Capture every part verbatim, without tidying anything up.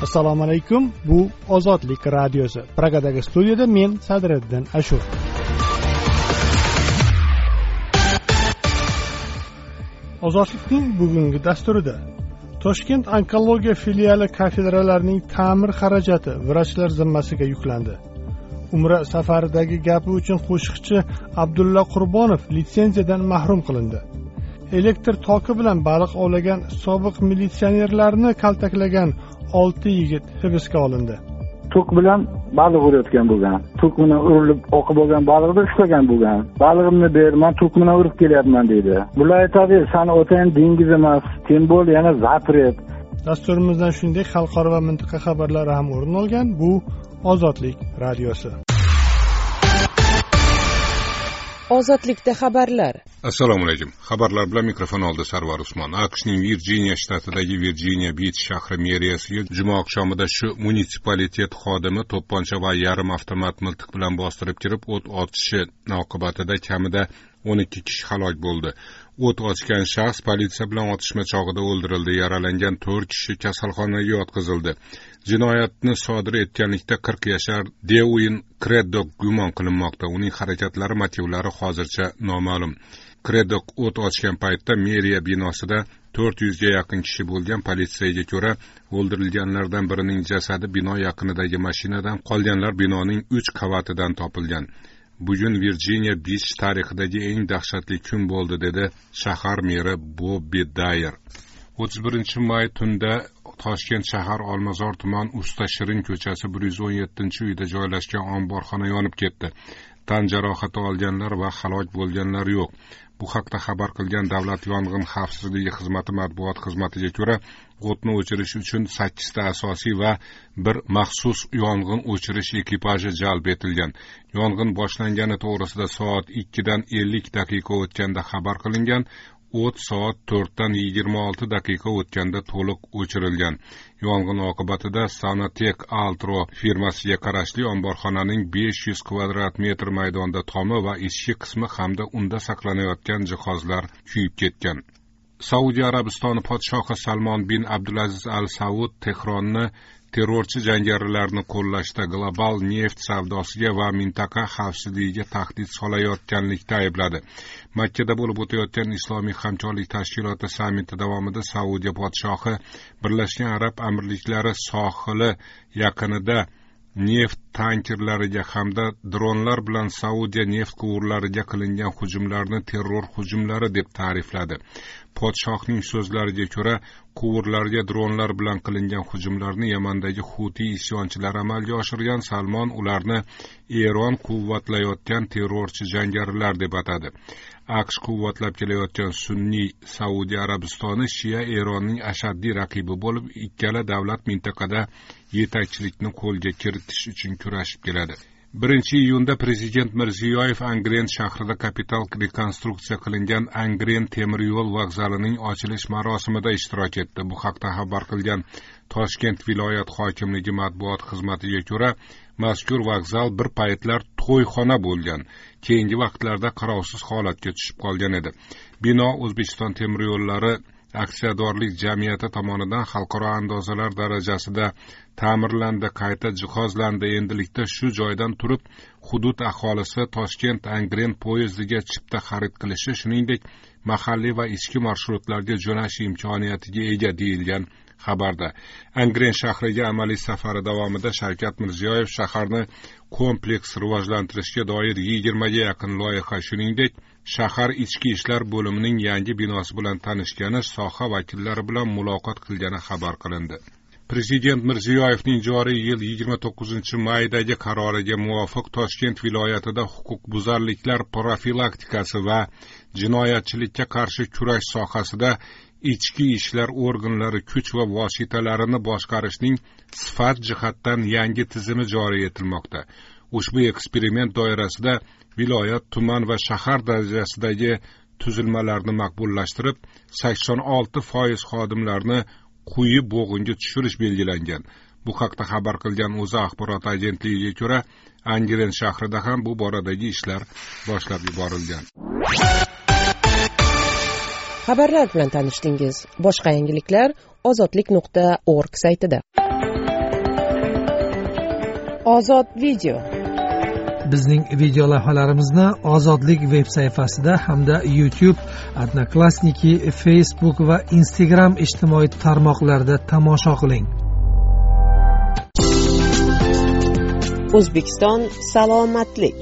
Assalomu alaykum. Bu Ozodlik radiosi. Pragadagi studiyada men Sadriddin Ashur. Ozodlikning bugungi dasturida Toshkent onkologiya filiali kafedralarining ta'mir xarajati vrachlar zimmasiga yuklandi. Umra safaridagi gapi uchun qo'shiqchi Abdulla Qurbonov litsenziyadan mahrum qilindi. Elektr toki bilan baliq ovlagan sobiq militsionerlarni kaltaklagan olti yigit hibsga olindi. Tok bilan baliq urayotgan bo'lgan. Tok bilan urilib oqib olgan baliqni ushlagan bo'lgan. Balig'imni ber, men tok bilan urib kelyapman deydi. Bular aytadi, "Sani otang dengiz emas, sen bo'l yana zapret." Dasturimizdan shunday xalqaro va mintaqa xabarlari ham o'rin olgan. Bu Ozodlik radiosi. Ozodlikda xabarlar. Assalomu alaykum. Xabarlar bilan mikrofon oldi Sarvar Usmon. AQShning Virjiniya shtatidagi Virjiniya Beach shahri meriyasiga juma oqshomida shu munitsipalitet xodimi to'pponcha va yarim avtomat miltiq bilan bostirib kirib, o't ochishi oqibatida kamida o'n ikki kishi halok bo'ldi. O't ochgan shaxs politsiya bilan otishma chog'ida o'ldirildi. Yaralangan to'rt kishi kasalxonaga yotqizildi. Jinoyatni sodir etganlikda qirq yashar Dewin Craddock gumon qilinmoqda. Uning harakatlari motivlari hozircha noma'lum. Craddock o't ochgan paytda meriya binosida to'rt yuzga yaqin kishi bo'lgan. Politsiyaga ko'ra, o'ldirilganlardan birining jasadi bino yaqinidagi mashinadan, qolganlar binoning uch qavatidan topilgan. Bugun Virjiniya Beach tarixidagi eng dahshatli kun bo'ldi, dedi shahar meri Bobbi Dayer. o'ttiz birinchi may tunda Toshkent shahar Olmazor tuman Usta Shirin ko'chasi bir yuz o'n yettinchi uyda joylashgan omborxona yonib ketdi. Tan jarohati olganlar va halok bo'lganlar yo'q. Bu haqda xabar qilgan Davlat yong'in xavfsizligi xizmati matbuot xizmatiga ko'ra, o'tni o'chirish uchun sakkizta asosiy va bir maxsus yong'in o'chirish ekipaji jalb etilgan. Yong'in boshlangani to'g'risida soat ikkidan ellik daqiqa o'tganda xabar qilingan. O't soat to'rtdan yigirma olti daqiqa o'tganda to'liq o'chirilgan. Yong'in oqibatida Sanatek Altro firmasiga qarashli omborxonaning besh yuz kvadrat metr maydonda tomi va ichki qismi hamda unda saqlanayotgan jihozlar kuyib ketgan. Saudiya Arabistoni podshohi Salmon bin Abdulaziz Al Saud Tehronni terrorchi jangarilarni qo'llashda global neft savdosiga va mintaqa xavfsizligiga tahdid solayotganlikda aybladi. Makkada bo'lib o'tayotgan Islomiy hamkorlik tashkiloti sammiti davomida Saudiya podshohi Birlashgan Arab Amirliklari sohili yaqinida neft tankerlariga hamda dronlar bilan Saudiya neft quvurlariga qilingan hujumlarni terror hujumlari deb ta'rifladi. Podshohning so'zlariga ko'ra, quvurlarga dronlar bilan qilingan hujumlarni Yamandagi Huti isyonchilari amalga oshirgan. Salmon ularni Eron quvvatlayotgan terrorchi jangarilar deb atadi. AQSh quvvatlab kelayotgan sunniy Saudiya Arabistoni Shia Eronning ashaddiy raqibi bo'lib, ikkala davlat mintaqada yetakchilikni qo'lga kiritish uchun kurashib keladi. birinchi iyunda Prezident Mirziyoyev Angren shahrida kapital rekonstruksiya qilingan Angren temir yo'l vokzalining ochilish marosimida ishtirok etdi. Bu haqda xabar qilgan Toshkent viloyat hokimligi matbuot xizmatiga ko'ra, mazkur vokzal bir paytlar to'yxona bo'lgan, keyingi vaqtlarda qarovsiz holatga tushib qolgan edi. Bino O'zbekiston temir yo'llari aksiyadorlik jamiyati tomonidan xalqaro andozalar darajasida ta'mirlandi, qayta jihozlandi. Endilikda shu joydan turib hudud aholisi Toshkent Angren poyezdiga chipta xarid qilishi, shuningdek mahalliy va ichki marshrutlarga jo'nash imkoniyatiga ega deyilgan xabarda. Angren shahriga amaliy safari davomida Shavkat Mirziyoyev shaharni kompleks rivojlantirishga doir yigirmaga yaqin loyiha, shuningdek shahar ichki ishlar bo'limining yangi binosi bilan tanishgani, soha vakillari bilan muloqot qilgani xabar qilindi. Prezident Mirziyoyevning joriy yil yigirma to'qqizinchi maydagi qaroriga muvofiq Toshkent viloyatida huquqbuzarliklar profilaktikasi va jinoyatchilikka qarshi kurash sohasida ichki ishlar organlari kuch va vositalarini boshqarishning sifat jihatdan yangi tizimi joriy etilmoqda. Ushbu eksperiment doirasida viloyat, tuman va shahar darajasidagi tuzilmalarni maqbullashtirib, sakson olti foiz xodimlarni quyi bo'g'inga tushirish belgilangan. Bu haqda xabar qilgan O'zA axborot agentligiga ko'ra, Angren shahrida ham bu boradagi ishlar boshlab yuborilgan. Xabarlar bilan tanishdingiz. Boshqa yangiliklar ozodlik nuqta org saytida. Ozod video. Bizning video lavhalarimizni Ozodlik veb sayfasida hamda YouTube, Odnoklassniki, Facebook va Instagram ijtimoiy tarmoqlarida tomosha qiling. O'zbekiston salomatlik.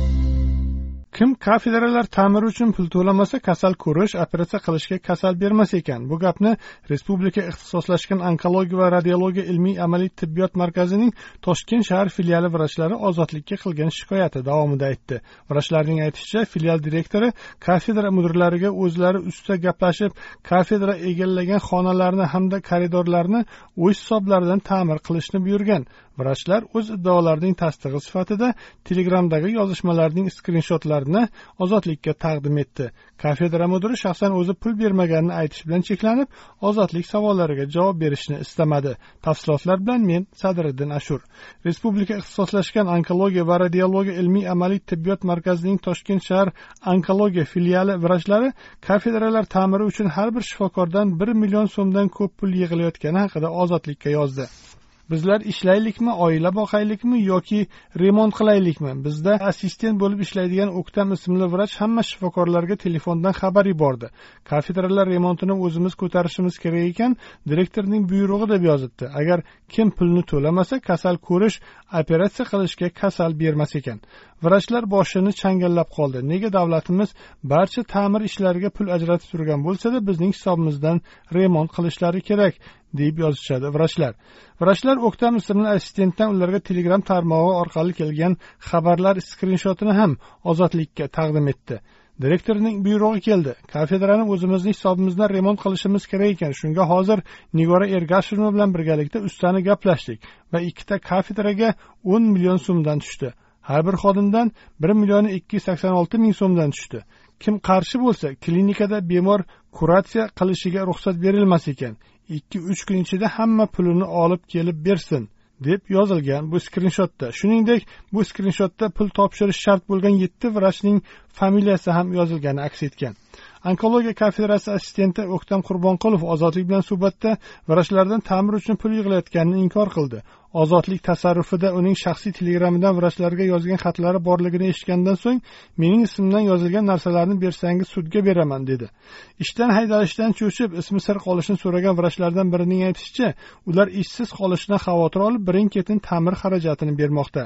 Kim kafedralar ta'miri uchun pul to'lamasa kasal ko'rish, operatsiya qilishga kasal bermas ekan. Bu gapni Respublika ixtisoslashgan onkologiya va radiologiya ilmiy amaliy tibbiyot markazining Toshkent shahar filiali vrachlari Ozodlikka qilgan shikoyati davomida aytdi. Vrachlarning aytishicha, filial direktori kafedra mudirlariga o'zlari ustida gaplashib, kafedra egallagan xonalarni hamda koridorlarni o'z hisoblaridan ta'mir qilishni buyurgan. Vrachlar o'z iddaolarining tasdig'i sifatida Telegramdagi yozishmalarning skrinshotlarini Ozodlikka taqdim etdi. Kafedra mudiri shaxsan o'zi pul bermaganini aytish bilan cheklanib, Ozodlik savollariga javob berishni istamadi. Tafsilotlar bilan men Sadriddin Ashur. Respublika ixtisoslashgan onkologiya va radiologiya ilmiy amaliy tibbiyot markazining Toshkent shahar onkologiya filiali vrachlari kafedralar ta'miri uchun har bir shifokordan bir million so'mdan ko'p pul yig'ilayotgani haqida Ozodlikka yozdi. Bizlar ishlaylikmi, oila boqaylikmi yoki remont qilaylikmi? Bizda assistent bo'lib ishlaydigan O'ktam ismli vrach hamma shifokorlarga telefondan xabar yubordi. Kafedralar remontini o'zimiz ko'tarishimiz kerak ekan, direktorning buyrug'i deb yozibdi. Agar kim pulni to'lamasa, kasal ko'rish, operatsiya qilishga kasal bermas ekan. Vrachlar boshini changallab qoldi. Nega davlatimiz barcha ta'mir ishlariga pul ajratib turgan bo'lsa-da, bizning hisobimizdan remont qilishlari kerak, deb yozishadi vrachlar. Vrachlar O'ktam ismli assistentdan ularga Telegram tarmog'i orqali kelgan xabarlar skrinshotini ham Ozodlikka taqdim etdi. Direktorning buyrug'i keldi. Kafedrani o'zimizning hisobimizdan remont qilishimiz kerak ekan. Shunga hozir Nigora Ergasheva bilan birgalikda ustani gaplashdik va ikkita kafedraga o'n million so'mdan tushdi. Har bir xodimdan bir million ikki yuz sakson olti ming so'mdan tushdi. Kim qarshi bo'lsa, klinikada bemor kuratsiya qilishiga ruxsat berilmas ekan. ikki uch kun ichida hamma pulini olib kelib bersin, deb yozilgan bu skrinshotda. Shuningdek, bu skrinshotda pul topshirish shart bo'lgan yetti vrachning familiyasi ham yozilgani aks etgan. Onkologiya kafedrasi assistenti O'ktam Qurbonqulov Ozodlik bilan suhbatda vrachlardan ta'mir uchun pul yig'ilayotganini inkor qildi. Ozodlik tasarrufida uning shaxsiy Telegramdan vrachlarga yozgan xatlari borligini eshitgandan so'ng, mening ismimdan yozilgan narsalarni bersangiz sudga beraman, dedi. Ishdan haydalishdan cho'chib, ismi sir qolishini so'ragan vrachlardan birining aytishicha, ular ishsiz qolishidan xavotir olib, birin-ketin ta'mir xarajatini bermoqda.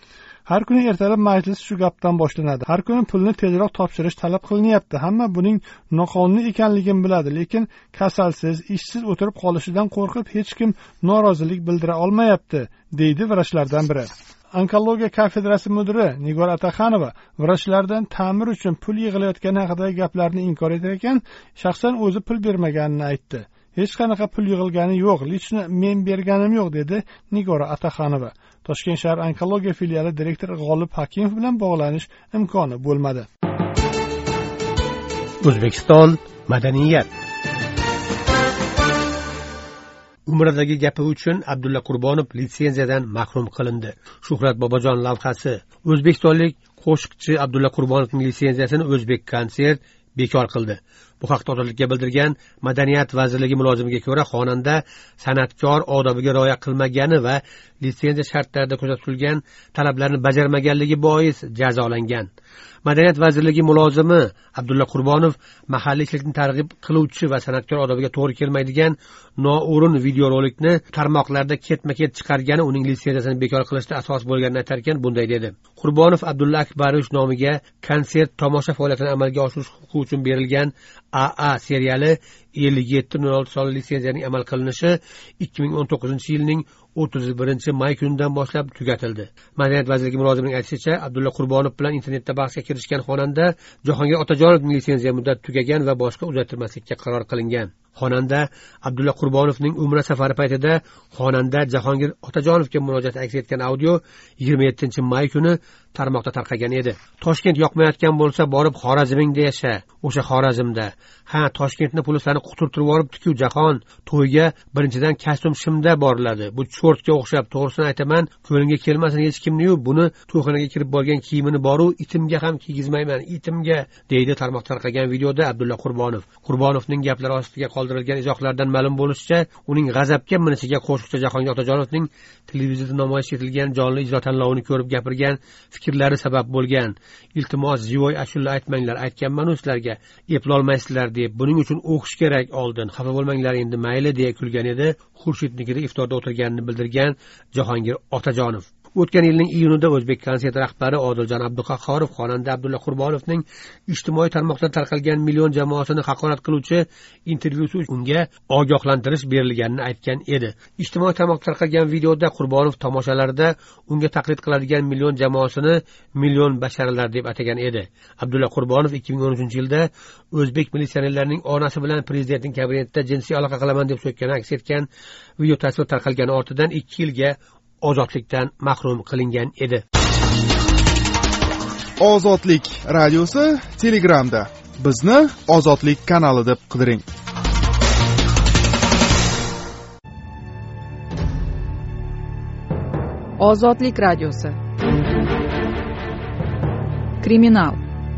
Har kuni ertalab majlis shu gapdan boshlanadi. Har kuni pulni tezroq topshirish talab qilinyapti. Hamma buning noqonuniy ekanligini biladi, lekin kasalsiz, ishsiz o'tirib qolishidan qo'rqib hech kim norozilik bildira olmayapti, deydi vrachlardan biri. Onkologiya kafedrasi mudiri Nigora Ataxonova vrachlardan ta'mir uchun pul yig'ilayotgani haqidagi gaplarni inkor etar ekan, shaxsan o'zi pul bermaganini aytdi. Hech qanaqa pul yig'ilgani yo'q, lichni men berganim yo'q, dedi Nigora Ataxonova. Toshkent shahar onkologiya filiali direktori G'olib Hakimov bilan bog'lanish imkoni bo'lmadi. O'zbekiston madaniyat. Umradagi gapi uchun Abdulla Qurbonov litsenziyadan mahrum qilindi. Shuhrat Bobojon lavhasi. O'zbekistonlik qo'shiqchi Abdulla Qurbonovning litsenziyasini O'zbek konsert bekor qildi. Bu haqda Ozodlikka bildirgan Madaniyat vazirligi mulozimiga ko'ra, xonanda san'atkor odobiga rioya qilmagani va litsenziya shartlarida ko'rsatilgan talablarni bajarmaganligi bois jazolangan. Madaniyat vazirligi mulozimi Abdulla Qurbonov mahalliychilikni targ'ib qiluvchi va san'atkor odobiga to'g'ri kelmaydigan noo'rin videorolikni tarmoqlarda ketma-ket chiqargani uning litsenziyasini bekor qilishda asos bo'lganini aytar ekan, bunday dedi. Qurbonov Abdulla Akbarovich nomiga konsert tomosha faoliyatini amalga oshirish huquqi uchun berilgan A A seriali ellik yetti nol olti sonli litsenziyaning amal qilinishi ikki ming o'n to'qqizinchi yilning o'ttiz birinchi may kunidan boshlab tugatildi. Madaniyat vazirligi mulozimining aytishicha, Abdulla Qurbonov bilan internetda bahsga kirishgan xonanda Jahongir Otajonovning litsenziya muddati tugagan va boshqa uzaytirmaslikka qaror qilingan. Xonanda Abdulla Qurbonovning umra safari paytida xonanda Jahongir Otajonovga murojaat aks etgan audio yigirma yettinchi may kuni tarmoqda tarqagan edi. Toshkent yoqmayotgan bo'lsa, borib Xorazmingda yasha, o'sha Xorazmda. ha Toshkentni polislarni quturtirib yuboribdi-ku jahon. To'yga birinchidan kostyum shimda boriladi. Bu cho'rtga o'xshab, to'g'risini aytaman, ko'nglimga kelmasin hech kimni-yu, buni to'yxonaga kirib borgan kiyimini boru itimga ham kiygizmayman, itimga, deydi tarmoq tarqagan videoda Abdulla Qurbonov. Qurbonovning gaplari ostiga qoldirilgan izohlardan ma'lum bo'lishicha, uning g'azabga minishiga qo'shiqchi Jahongir Otajonovning televizorda namoyish etilgan jonli ijro tanlovini ko'rib gapirgan fikrlari sabab bo'lgan. Iltimos, zivoy ashula aytmanglar, aytganman-ku sizlarga, eplolmaysizlar deb, buning uchun o'qish kerak oldin, xafa bo'lmanglar endi mayli deya kulgan edi. Xurshidnikida iftorda o'tirganini bildirgan Jahongir Otajonov. O'tgan yilning iyunida O'zbek konsert rahbari Odiljon Abduqahhorov xonanda Abdulla Qurbonovning ijtimoiy tarmoqlarda tarqalgan million jamoasini haqorat qiluvchi intervyusi unga ogohlantirish berilganini aytgan edi. Ijtimoiy tarmoqda tarqalgan videoda Qurbonov tomoshalarida unga taqlid qiladigan million jamoasini million basharalar deb atagan edi. Abdulla Qurbonov ikki ming o'n uchinchi yilda o'zbek militsionerlarining onasi bilan prezidentning kabinetida jinsiy aloqa qilaman deb so'kkani aks etgan video tasvir tarqalgani ortidan ikki yilga ozodlikdan mahrum qilingan edi. Ozodlik radiosi Telegramda. Bizni Ozodlik kanali deb qidiring. Ozodlik radiosi. Kriminal.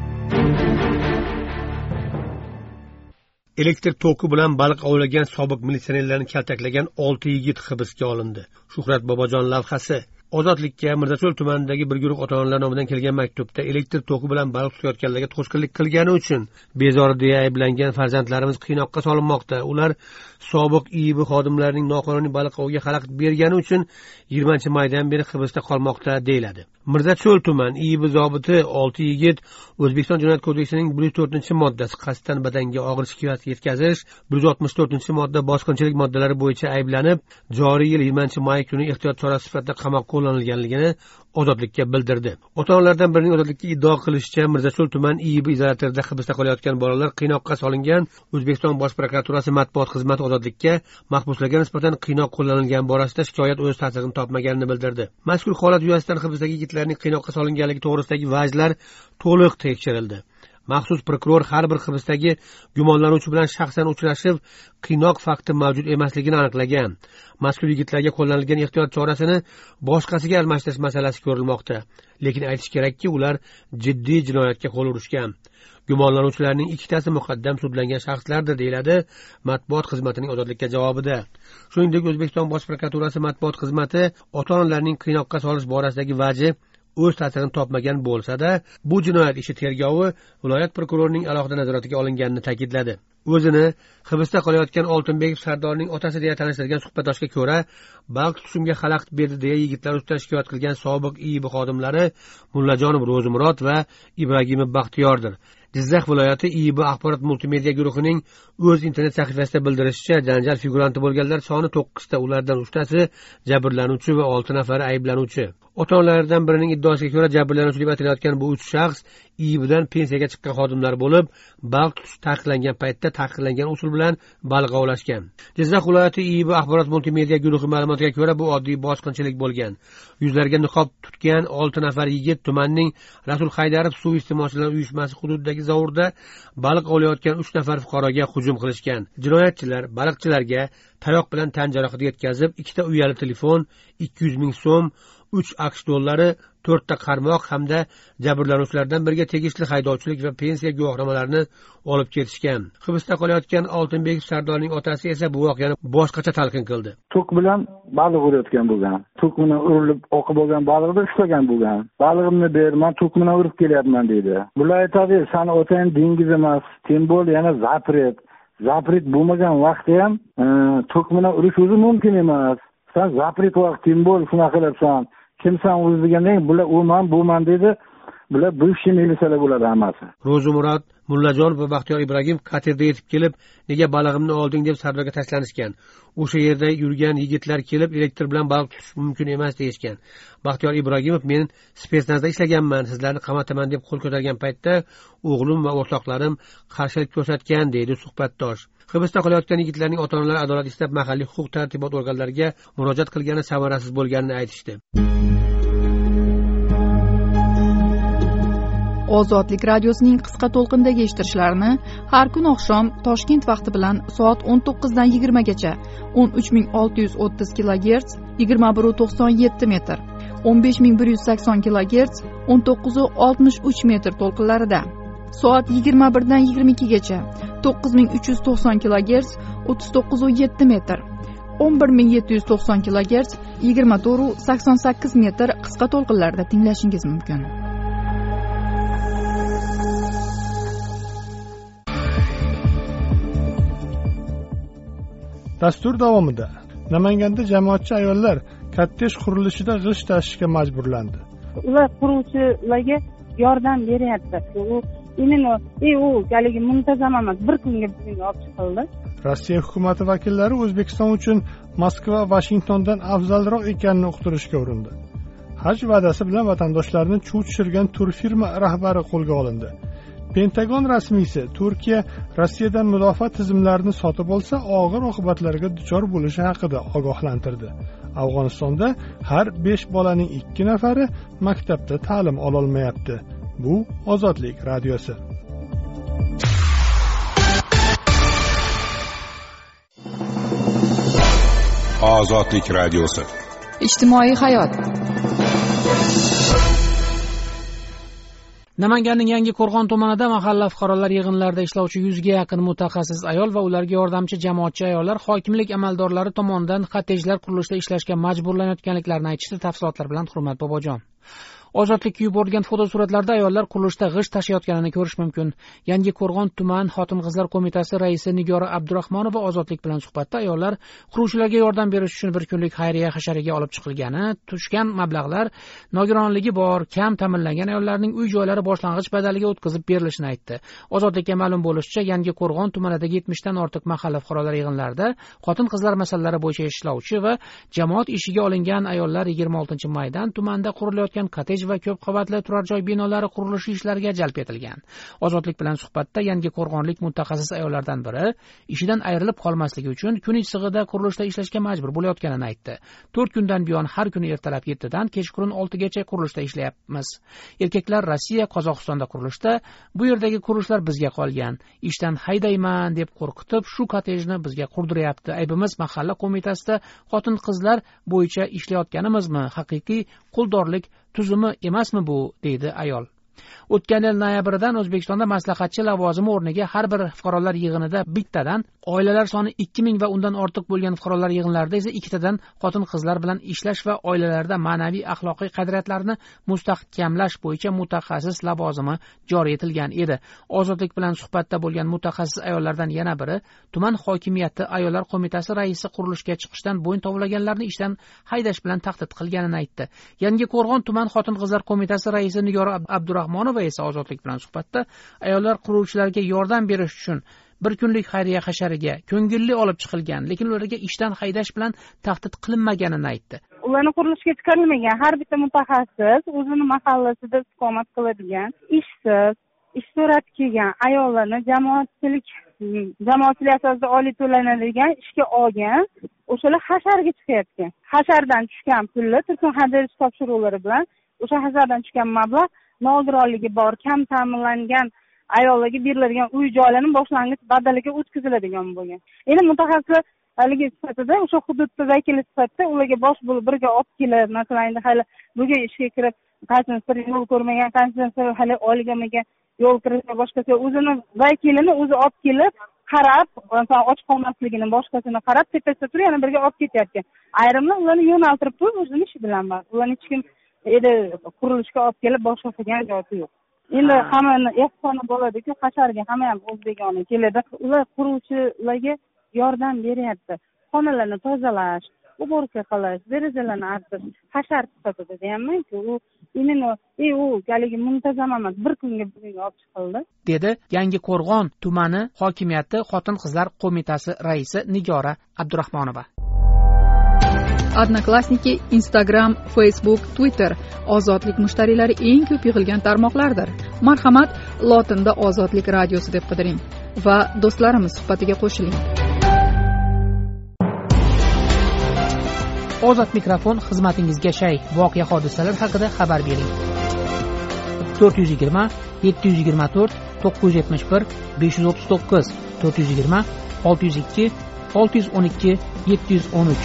Elektr toki bilan baliq ovlagan sobiq militsionerlarni kaltaklagan olti yigit hibsga olindi. Shuhrat Bobojon lavhasi. Ozodlikka Mirzacho'l tumanidagi bir guruh ota-onalar nomidan kelgan maktubda elektr toki bilan baliq tutayotganlarga to'sqinlik qilgani uchun bezori deya ayblangan farzandlarimiz qiynoqqa solinmoqda. Ular sobiq I I B xodimlarining noqonuniy baliq oviga xalaqit bergani uchun yigirmanchi maydan beri hibsda qolmoqda deyiladi. Mirzacho'l tuman I I B zobiti olti yigit O'zbekiston Jinoyat kodeksining bir yuz to'rtinchi moddasi qasddan badanga og'ir shikast yetkazish, bir yuz oltmish to'rtinchi modda bosqinchilik moddalari bo'yicha ayblanib, joriy yil yigirmanchi may kuni ehtiyot chorasi sifatida qamoqqa qo'llanilganligini Ozodlikka bildirdi. Ota-onalardan birining Ozodlikka iddao qilishicha, Mirzacho'l tuman I I B izolyatorida hibsda qolayotgan bolalar qiynoqqa solingan. O'zbekiston Bosh prokuraturasi matbuot xizmati Ozodlikka mahbuslarga nisbatan qiynoq qo'llanilgan borasida shikoyat o'z tasdig'ini topmaganini bildirdi. Mazkur holat yuzasidan hibsdagi yigitlarning qiynoqqa solinganligi to'g'risidagi vajlar to'liq tekshirildi. Maxsus prokuror har bir hibsdagi gumonlanuvchi bilan shaxsan uchrashib, qiynoq fakti mavjud emasligini aniqlagan. Mazkur yigitlarga qo'llanilgan ehtiyot chorasini boshqasiga almashtirish masalasi ko'rilmoqda. Lekin aytish kerakki, ular jiddiy jinoyatga qo'l urishgan. Gumonlanuvchilarning ikkitasi muqaddam sudlangan shaxslardir, deyiladi matbuot xizmatining Ozodlikka javobida. Shuningdek, O'zbekiston Bosh prokuraturasi matbuot xizmati ota-onalarning qiynoqqa solish borasidagi vaji o'z ta'sirini topmagan bo'lsa-da, bu jinoyat ishi tergovi viloyat prokurorining alohida nazoratiga olinganini ta'kidladi. O'zini hibsda qolayotgan Oltinbekov Sardorning otasi deya tanishtirgan suhbatdoshga ko'ra, baliq tutishimga xalaqit berdi deya yigitlar ustidan shikoyat qilgan sobiq I I B xodimlari Mullajonov Ro'zimurod va Ibragimov Baxtiyordir. Jizzax viloyati I I B axborot multimedia guruhining o'z internet sahifasida bildirishicha, janjal figuranti bo'lganlar soni to'qqizta, ulardan uchtasi jabrlanuvchi va olti nafari ayblanuvchi. Ota-onalardan birining iddaosiga ko'ra, jabrlanuvchi deb aytilayotgan bu uch shaxs I I B'dan pensiyaga chiqqan xodimlar bo'lib, baliq tutish taqiqlangan paytda taqiqlangan usul bilan baliq ovlashgan. Jizzax viloyati I I B axborot multimedia guruhi ma'lumotiga ko'ra, bu oddiy bosqinchilik bo'lgan. Yuzlariga niqob tutgan olti nafar yigit tumanning Rasul Haydarov suv iste'molchilar uyushmasi hududidagi zovurda baliq ovlayotgan uch nafar fuqaroga hujum qilishgan. Jinoyatchilar baliqchilarga tayoq bilan tan jarohati yetkazib, ikkita uyali telefon, ikki yuz ming so'm, uch aqsh dollari, to'rtta qarmoq hamda jabrlanuvchilardan biriga tegishli haydovchilik va pensiya guvohnomalarini olib ketishgan. Hibsda qolayotgan Oltinbekov Sardorning otasi esa bu voqeani boshqacha talqin qildi. Tuk bilan baliq urayotgan bo'lgan. Tuk bilan urilib oqib bo'lgan baliqni ushlagan bo'lgan. Balig'imni ber, men tuk bilan urib kelyapman deydi. Bular aytadi, "Sani otang dengiz emas, tem bo'l, yana zapret." Zapret bo'lmagan vaqtda ham tuk bilan urish o'zi mumkin emas. Sen zapret vaqtim bo'l, shunaqa qilyapsan. Kimsan o'zi degandan bular o'man, bo'man dedi. Bular bivshiy militsiyalar bo'ladi hammasi. Ro'zimurod Mullajonov va Baxtiyor Ibragim katerda yetib kelib, "Nega balig'imni olding?" deb Sardorga tashlanishgan. O'sha yerda yurgan yigitlar kelib, elektr bilan baliq tutish mumkin emas deyishgan. Baxtiyor Ibragimov, "Men spetsnazda ishlaganman, sizlarni qamataman" deb qo'l ko'targan paytda o'g'lim va o'rtoqlarim qarshilik ko'rsatgan, deydi suhbatdosh. Hibsda qolayotgan yigitlarning ota-onalari adolat istab mahalliy huquq-tartibot organlariga murojaat qilgani samarasiz bo'lganini aytishdi. Ozodlik radiosining qisqa to'lqindagi eshittirishlarini har kun oqshom Toshkent vaqti bilan soat o'n to'qqizdan yigirmagacha o'n uch ming olti yuz o'ttiz kilogerts yigirma bir nuqta to'qson yetti metr, o'n besh ming bir yuz sakson kilogerts o'n to'qqiz nuqta oltmish uch metr to'lqinlarida, soat yigirma birdan yigirma ikkigacha to'qqiz ming uch yuz to'qson kilogerts o'ttiz to'qqiz nuqta yetti metr, o'n bir ming yetti yuz to'qson kilogerts yigirma to'rt nuqta sakson sakkiz metr qisqa to'lqinlarda tinglashingiz mumkin. Dastur davomida Namanganda jamoatchi ayollar kortej qurilishida g'isht tashishga majburlandi. Ular quruvchilarga yordam beryapti. U imенно e u galigi muntazam emas, bir kunga bugunga olib chiqildi. Rossiya hukumati vakillari O'zbekiston uchun Moskva va Vashingtondan afzalroq ekanini uqtirishga urindi. Haj va'dasi bilan vatandoshlarni chuv tushirgan turfirma rahbari qo'lga olindi. Pentagon rasmiysi Turkiya Rossiyadan mudofaa tizimlarini sotib olsa og'ir oqibatlarga duchor bo'lishi haqida ogohlantirdi. Afg'onistonda har besh bolaning ikki nafari maktabda ta'lim ola olmayapti. Bu Ozodlik radiosi. Ozodlik radiosi. Ijtimoiy hayot. Namanganning Yangi Qo'rg'on tumanida mahalla fuqarolar yig'inlarida ishlovchi yuzga yaqin mutaxassis ayol va ularga yordamchi jamoatchi ayollar hokimlik amaldorlari tomonidan kottejlar qurilishida ishlashga majburlanayotganliklarini aytishdi. Tafsilotlar bilan Hurmat Bobojon. Ozodlikka yuborilgan fotosuratlarda ayollar qurilishda g'isht tashiyotganini ko'rish mumkin. Yangi Qo'rg'on tuman xotin-qizlar qo'mitasi raisi Nigora Abdurahmonova Ozodlik bilan suhbatda ayollar quruvchilarga yordam berish uchun bir kunlik xayriya hashariga olib chiqilgani, tushgan mablag'lar nogironligi bor, kam ta'minlangan ayollarning uy-joylari boshlang'ich badaliga o'tkazib berilishini aytdi. Ozodlikka ma'lum bo'lishicha, Yangi Qo'rg'on tumanidagi yetmishdan ortiq mahalla fuqarolar yig'inlarida xotin-qizlar masalalari bo'yicha ishlovchi va jamoat ishiga olingan ayollar yigirma oltinchi maydan tumanda qurilayotgan kottej va ko'p qavatli turar joy binolari qurilishi ishlariga jalb etilgan. Ozodlik bilan suhbatda Yangi Qo'rg'onlik mutaxassis ayollardan biri ishidan ayrilib qolmasligi uchun kun isig'ida qurilishda ishlashga majbur bo'layotganini aytdi. to'rt kundan buyon har kuni ertalab yettidan kechqurun oltigacha qurilishda ishlayapmiz. Erkaklar Rossiya, Qozog'istonda qurilishda, bu yerdagi qurilishlar bizga qolgan. Ishdan haydayman deb qo'rqitib, shu kottejni bizga qurdiryapti. Aybimiz mahalla qo'mitasida xotin-qizlar bo'yicha ishlayotganimizmi? Haqiqiy quldorlik tuzumi emasmi bu, deydi ayol. O'tgan yil noyabrdan O'zbekistonda maslahatchi lavozimi o'rniga har bir fuqarolar yig'inida bittadan, oilalar soni ikki ming va undan ortiq bo'lgan fuqarolar yig'inlarida esa ikkitadan xotin-qizlar bilan ishlash va oilalarda ma'naviy axloqiy qadriyatlarni mustahkamlash bo'yicha mutaxassis lavozimi joriy etilgan edi. Ozodlik bilan suhbatda bo'lgan mutaxassis ayollardan yana biri tuman hokimiyati ayollar qo'mitasi raisi qurilishga chiqishdan bo'yin tovlaganlarni ishdan haydash bilan tahdid qilganini aytdi. Yangi Qo'rg'on tuman xotin-qizlar qo'mitasi raisi Nigora Abdurahmonova esa Ozodlik bilan suhbatda ayollar quruvchilarga yordam berish uchun bir kunlik xayriya hashariga ko'ngilli olib chiqilgan, lekin ularga ishdan haydash bilan tahdid qilinmaganini aytdi. Ularni qurilishga chiqarilmagan har bitta mutaxassis o'zini mahallasida istiqomat qiladigan, ishsiz, ish so'rab kelgan ayollarni jamoatchilik jamoatchilik asosida oliy to'lanadigan ishga olgan, o'shalar hasharga chiqayotgan. Hashardan tushgan pulni turkum hadirish topshiriqlari bilan o'sha hashardan tushgan mablag' nogironligi bor, kam ta'minlangan ayollarga beriladigan uy joylarni boshlang'ich badaliga o'tkaziladigan bo'lgan. Endi mutaxassislar haligi sifatida o'sha hududda vakili sifatida ularga bosh bo'lib birga olib kelib, masalan, endi hali bugun ishga kirib, qancha yo'l ko'rmagan, qancha hali olgamagan yo'l kirishga boshqasi o'zini vakilini o'zi olib kelib, qarab, masalan, och qolmasligini, boshqasini qarab, tepasida turib, yana birga olib ketyapti. Ayrimlar ularni yo'naltirib qo'yib, o'zining ishi bilan bor. Ularni hech kim edi qurilishga olib kelib boshqa qilgan joyi yo'q. Endi hammani ehsoni bo'ladi-ku, hasharga hamma ham o'zbekona keladi. Ular quruvchilarga yordam beryapti. Xonalarni tozalash, uborka qilish, derazalarni artish, hashar sifatida deyapman-ku, u imенно e u galigi muntazam emas, bir kunga bugunga olib chiqildi, dedi Yangi Qo'rg'on tumani hokimiyati xotin-qizlar qo'mitasi raisi Nigora Abdurahmonova. Odnoklassniki, Instagram, Facebook, Twitter Ozodlik mushtariylari eng ko'p yig'ilgan tarmoqlardir. Marhamat, lotinda Ozodlik radiosi deb qidiring va do'stlarimiz suhbatiga qo'shiling. Ozod mikrofon xizmatingizga shay. Voqea hodisalar haqida xabar bering. to'rt yuz yigirma yetti yuz yigirma to'rt to'qqiz yuz yetmish bir besh yuz o'ttiz to'qqiz to'rt yuz yigirma olti yuz ikki olti yuz o'n ikki yetti yuz o'n uch.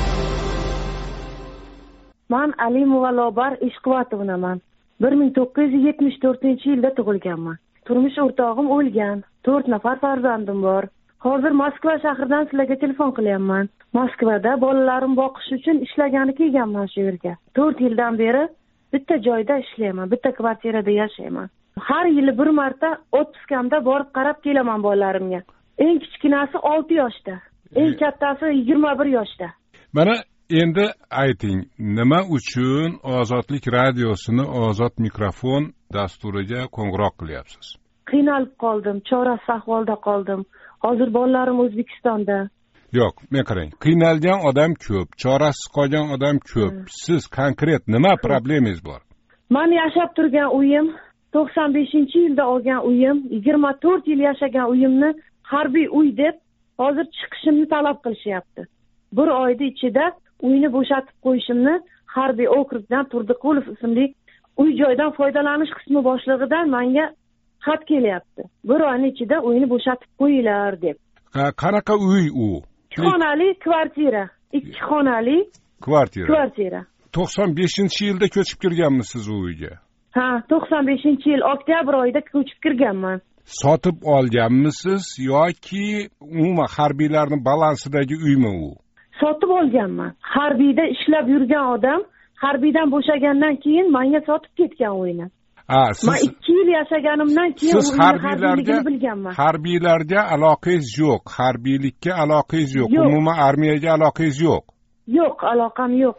Man Alimova Lobar Ishquvatovaman. bir ming to'qqiz yuz yetmish to'rtinchi yilda tug'ilganman. Turmush o'rtog'im o'lgan. to'rt nafar farzandim bor. Hozir Moskva shahridan sizlarga telefon qilyapman. Moskvada bolalarim boqish uchun ishlagani kelganman shu yerga. to'rt yildan beri bitta joyda ishlayman, bitta kvartirada yashayman. Har yili bir marta otpuskamda borib qarab kelaman bolalarimga. Eng kichkinasi olti yoshda, eng kattasi yigirma bir yoshda. Mana endi ayting, nima uchun Ozodlik radiosini Ozod mikrofon dasturiga qo'ng'iroq qilyapsiz? Qiynalib qoldim, chorasiz ahvolda qoldim. Hozir bolalarim O'zbekistonda. Yo'q, men qarang, qiynalgan odam ko'p, chorasiz qolgan odam ko'p. Hmm. Siz konkret nima problemangiz bor? Men yashab turgan uyim, to'qson beshinchi yilda olgan uyim, yigirma to'rt yil yashagan uyimni harbiy uy deb hozir chiqishimni talab qilishyapti. Bir oyda ichida uyni bo'shatib qo'yishimni harbiy okrugdan Turdiqulov ismli uy joydan foydalanish qismi boshlig'idan menga xat kelyapti. Bir oyning ichida uyni bo'shatib qo'yinglar deb. Qanaqa uy u? ikki xonali kvartira, ikki xonali kvartira. Kvartira. to'qson beshinchi yilda ko'chib kirganmisiz u uyga? Ha, to'qson beshinchi yil oktyabr oyida ko'chib kirganman. Sotib olganmisiz yoki umuman harbiylarning balansidagi uymi u? Sotib olganman. Harbiyda ishlab yurgan odam harbiydan bo'shagandan keyin menga sotib ketgan uyni. Ha, siz men ikki yil yashaganimdan keyin siz harbiylarga bilganman. Harbiylarga aloqangiz yo'q, harbiylikka aloqangiz yo'q, umuman armiyaga aloqangiz yo'q. Yo'q, aloqam yo'q.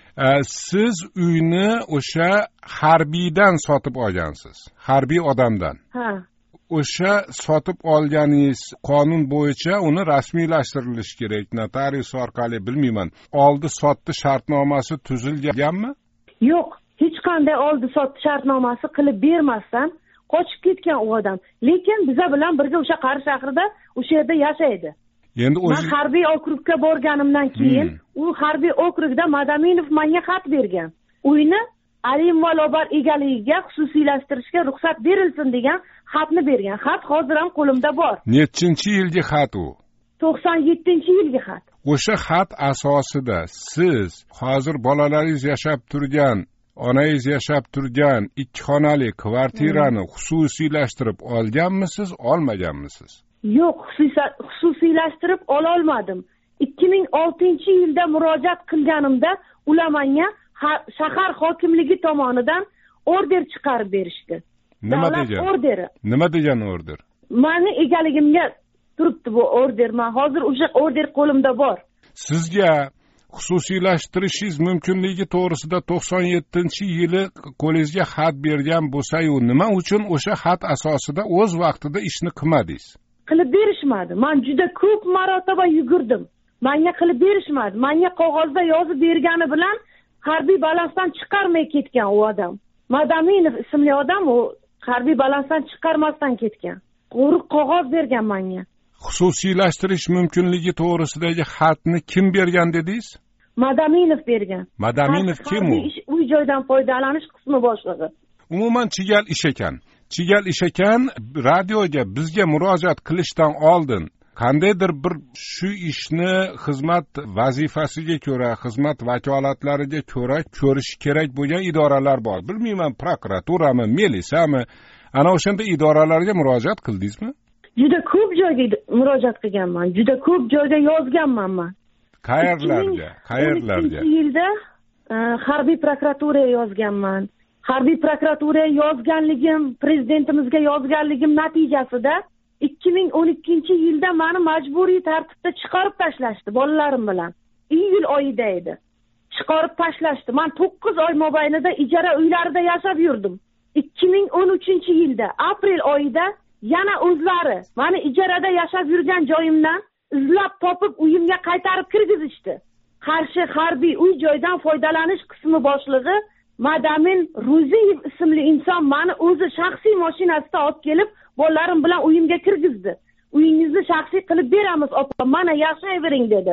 Siz uyni o'sha harbiydan sotib olgansiz, harbiy odamdan. Ha. O'sha sotib olganingiz qonun bo'yicha uni rasmiylashtirilishi kerak, notarius orqali, bilmayman. Oldi sotdi shartnomasi tuzilganmi? Yo'q, hech qanday oldi sotdi shartnomasi qilib bermasdan qochib ketgan u odam. Lekin biza bilan birga o'sha Qari shahrida o'sha yerda yashaydi. Endi o'zi men harbiy okrugga borganimdan keyin hmm. u harbiy okrugda Madaminov menga xat bergan. Uyni Alimova Lobar egaligiga xususiylashtirishga ruxsat berilsin degan xatni bergan. Xat hozir ham qo'limda bor. Nechinchi yilgi xat u? to'qson yettinchi yilgi xat. O'sha xat asosida siz hozir bolalaringiz yashab turgan, onangiz yashab turgan ikki xonali kvartirani hmm. xususiylashtirib olganmisiz, olmaganmisiz? Yo'q, xususiylashtirib ola olmadim. ikki ming oltinchi yilda murojaat qilganimda ular menga shahar hokimligi tomonidan order chiqarib berishdi. Nima degan? Orderi. Nima degan order? Meni egaligimga turibdi bu order. Men hozir o'sha order qo'limda bor. Sizga xususiylashtirishingiz mumkinligi to'g'risida to'qson yettinchi yili kollejga xat bergan bo'lsa-yu, nima uchun o'sha xat asosida o'z vaqtida ishni qilmadingiz? Qilib berishmadi. Men juda ko'p marotaba yugurdim. Menga qilib berishmadi. Menga qog'ozda yozib bergani bilan harbiy balansdan chiqarmay ketgan u odam. Madaminov ismli odam u harbiy balansdan chiqarmasdan ketgan. Qo'riq qog'oz bergan menga. Xususiylashtirish mumkinligi to'g'risidagi xatni kim bergan dedingiz? Madaminov bergan. Madaminov kim u? Uy joydan foydalanish qismi boshlig'i. Umuman chigal ish ekan. Chigal ish ekan, radioga bizga murojaat qilishdan oldin qandaydir bir shu ishni xizmat vazifasiga ko'ra, xizmat vakolatlariga ko'ra ko'rish kerak bo'lgan idoralar bor. Bilmayman, prokuraturami, milisiyami, ana o'shanda idoralarga murojaat qildingizmi? Juda ko'p joyga murojaat qilganman. Juda ko'p joyga yozganman men. Qayerlarga? Qayerlarga? ikki ming o'n ikkinchi yilda harbiy prokuraturaga yozganman. Harbiy prokuraturaga yozganligim, prezidentimizga yozganligim natijasida ikki ming o'n ikkinchi yilda meni majburiy tartibda chiqarib tashlashdi bolalarim bilan. Iyul oyida edi. Chiqarib tashlashdi. Men to'qqiz oy mobaynida ijara uylarida yashab yurdim. ikki ming o'n uchinchi yilda aprel oyida yana o'zlari meni ijarada yashab yurgan joyimdan izlab topib uyimga qaytarib kirgizishdi. Qarshi harbiy uy joydan foydalanish qismi boshlig'i Madamin Ruziyev ismli inson meni o'zi shaxsiy mashinasida olib kelib, bolalarim bilan uyimga kirgizdi. Uyingizni shaxsiy qilib beramiz, opa, mana yashayvering dedi.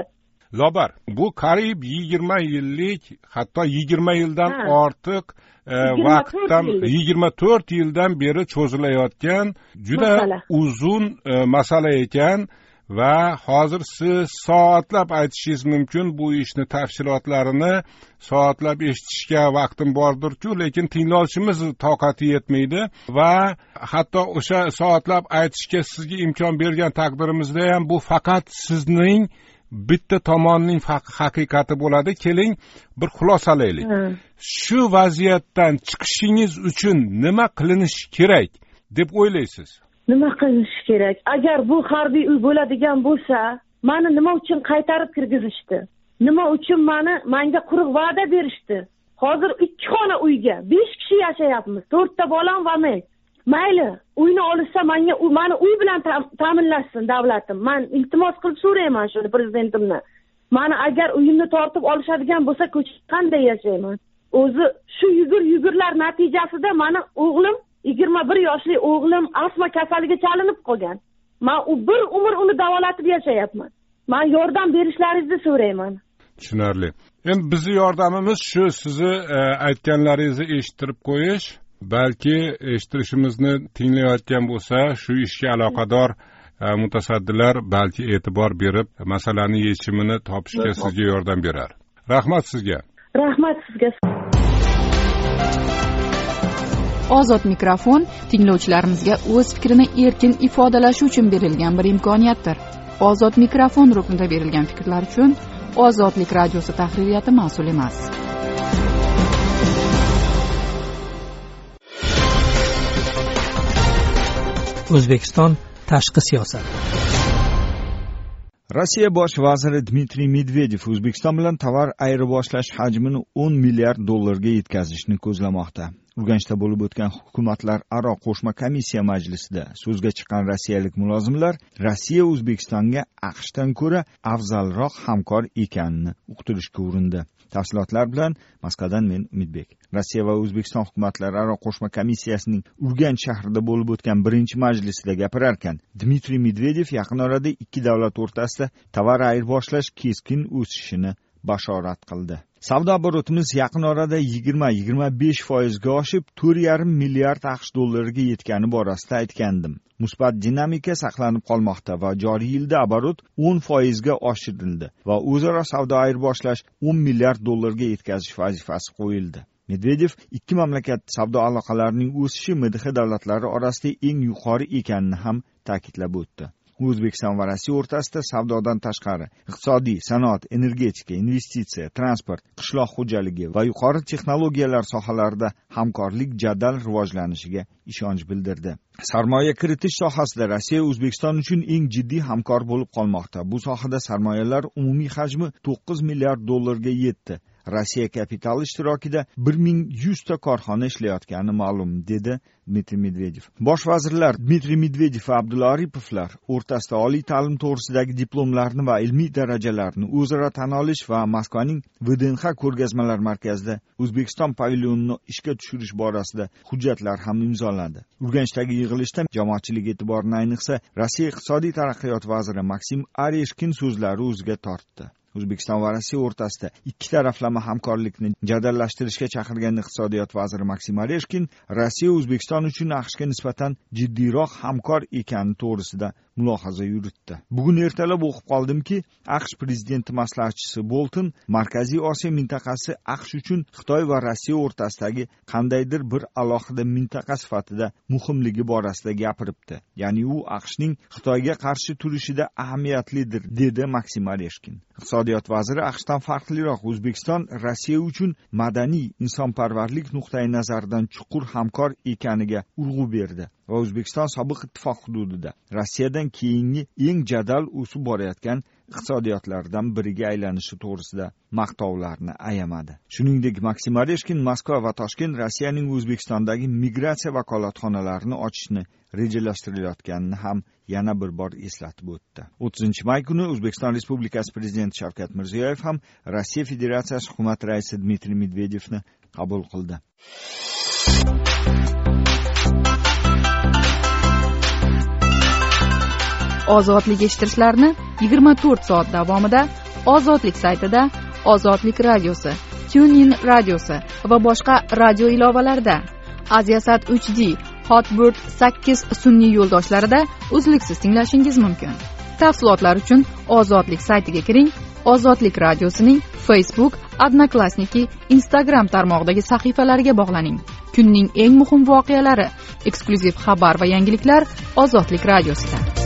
Lobar, bu qariyb yigirma yillik, hatto yigirma yildan ortiq vaqtdan yigirma to'rt yildan beri cho'zilayotgan juda uzun masala ekan va hozir siz soatlab aytishingiz mumkin, bu ishni tafsilotlarini soatlab eshitishga vaqtim bordir-ku, lekin tinglovchimiz toqati yetmaydi va hatto o'sha soatlab aytishga sizga imkon bergan taqdirimizda ham bu faqat sizning bitta tomonning haqiqati bo'ladi. Keling bir xulosalaylik. Shu vaziyatdan chiqishingiz uchun nima qilinishi kerak deb o'ylaysiz? Nima qilinishi kerak? Agar bu harbiy uy bo'ladigan bo'lsa, meni nima uchun qaytarib kirgizishdi? Nima uchun meni menga quruq va'da berishdi? Hozir ikki xona uyga besh kishi yashayapmiz. to'rtta bolam va men. Mayli, uyni olsa menga meni uy bilan ta'minlashsin davlatim. Men iltimos qilib so'rayman shuni prezidentimdan. Meni agar uyimni tortib olishadigan bo'lsa, ko'chada qanday yashayman? O'zi shu yugur-yugurlar natijasida meni o'g'lim yigirma bir yoshli o'g'lim astma kasaliga chalinib qolgan. Men u bir umr uni davolatib yashayapman. Men yordam berishlaringizni so'rayman. Tushunarli. Endi bizning yordamimiz shu, sizni aytganlaringizni eshittirib qo'yish. Balki eshittirishimizni tinglayotgan bo'lsa, shu ishga aloqador mutasaddilar balki e'tibor berib, masalani yechimini topishga sizga yordam berar. Rahmat sizga. Rahmat sizga. Ozod mikrofon tinglovchilarimizga o'z fikrini erkin ifodalashi uchun berilgan bir imkoniyatdir. Ozod mikrofon ruknida berilgan fikrlar uchun Ozodlik radiosi tahririyati mas'ul emas. O'zbekiston tashqi siyosat. Rossiya bosh vaziri Dmitriy Medvedev O'zbekiston bilan tovar ayirboshlash hajmini o'n milliard dollarga yetkazishni ko'zlamoqda. Urganchda bo'lib o'tgan hukumatlararo qo'shma komissiya majlisida so'zga chiqqan rossiyalik mulozimlar Rossiya O'zbekistonga AQShdan ko'ra afzalroq hamkor ekanini uqtirishga urindi. Tafsilotlar bilan Moskvadan men Umidbek. Rossiya va O'zbekiston hukumatlararo qo'shma komissiyasining Urganch shahrida bo'lib o'tgan birinchi majlisida gapirarkan, Dmitriy Medvedev yaqin orada ikki davlat o'rtasida tovar ayirboshlash keskin o'sishini bashorat qildi. Savdo oborotimiz yaqin orada yigirma yigirma besh foizga oshib, to'rt yarim milliard AQSh dollariga yetgani borasida aytgandim. Musbat dinamika saqlanib qolmoqda va joriy yilda oborot o'n foizga oshirildi va o'zaro savdo ayirboshlash o'n milliard dollarga yetkazish vazifasi qo'yildi. Medvedev ikki mamlakat savdo aloqalarining o'sishi M D H davlatlari orasida eng yuqori ekanini ham ta'kidlab o'tdi. O'zbekiston va Rossiya o'rtasida savdodan tashqari iqtisodiy, sanoat, energetika, investitsiya, transport, qishloq xo'jaligi va yuqori texnologiyalar sohalarida hamkorlik jadal rivojlanishiga ishonch bildirdi. Sarmoya kiritish sohasida Rossiya O'zbekiston uchun eng jiddiy hamkor bo'lib qolmoqda. Bu sohada sarmoyalar umumiy hajmi to'qqiz milliard dollarga yetdi. Rossiya kapitali ishtirokida bir ming yuz ta korxona ishlayotgani ma'lum, dedi Dmitriy Medvedev. Bosh vazirlar Dmitriy Medvedev va Abdulla Aripovlar o'rtasida oliy ta'lim to'g'risidagi diplomlarni va ilmiy darajalarni o'zaro tan olish va Moskvaning V D N X ko'rgazmalar markazida O'zbekiston pavilyonini ishga tushirish borasida hujjatlar ham imzolandi. Urganchdagi yig'ilishda jamoatchilik e'tiborini ayniqsa Rossiya iqtisodiy taraqqiyot vaziri Maksim Areshkin so'zlari o'ziga tortdi. O'zbekiston va Rossiya o'rtasida ikki taraflama hamkorlikni jadallashtirishga chaqirgan iqtisodiyot vaziri Maksim Areshkin Rossiya O'zbekiston uchun AQShga nisbatan jiddiyroq hamkor ekani to'g'risida mulohaza yuritdi. Bugun ertalab o'qib qoldimki, AQSh prezidenti maslahatchisi Bolton Markaziy Osiyo mintaqasi AQSh uchun Xitoy va Rossiya o'rtasidagi qandaydir bir alohida mintaqa sifatida muhimligi borasida gapiribdi. Ya'ni u AQShning Xitoyga qarshi turishida ahamiyatlidir, dedi Maksim Areshkin. Iqtisodiyot vaziri AQShdan farqliroq O'zbekiston Rossiya uchun madaniy, insonparvarlik nuqtai nazaridan chuqur hamkor ekaniga urg'u berdi va O'zbekiston sobiq ittifoq hududida Rossiyadan keyingi eng jadal o'sib borayotgan iqtisodiyotlardan biriga aylanishi to'g'risida maqtovlarni ayamadi. Shuningdek, Maksim Areshkin Moskva va Toshkent Rossiyaning O'zbekistondagi migratsiya vakolatxonalarini ochishni rejalashtirilayotganini ham yana bir bor eslatib o'tdi. o'ttizinchi may kuni O'zbekiston Respublikasi Prezidenti Shavkat Mirziyoyev ham Rossiya Federatsiyasi hukumat raisi Dmitriy Medvedevni qabul qildi. Ozodlik eshittirishlarni yigirma to'rt soat davomida ozodlik saytida, ozodlik radiosi, TuneIn radiosi va boshqa radio ilovalarida, Aziasat uch D, Hotbird sakkiz sun'iy yo'ldoshlarida uzluksiz tinglashingiz mumkin. Tafsilotlar uchun Ozodlik saytiga kiring. Ozodlik radiosining Facebook, Odnoklassniki, Instagram tarmog'idagi sahifalariga bog'laning. Kunning eng muhim voqealari, eksklyuziv xabar va yangiliklar Ozodlik radiosida.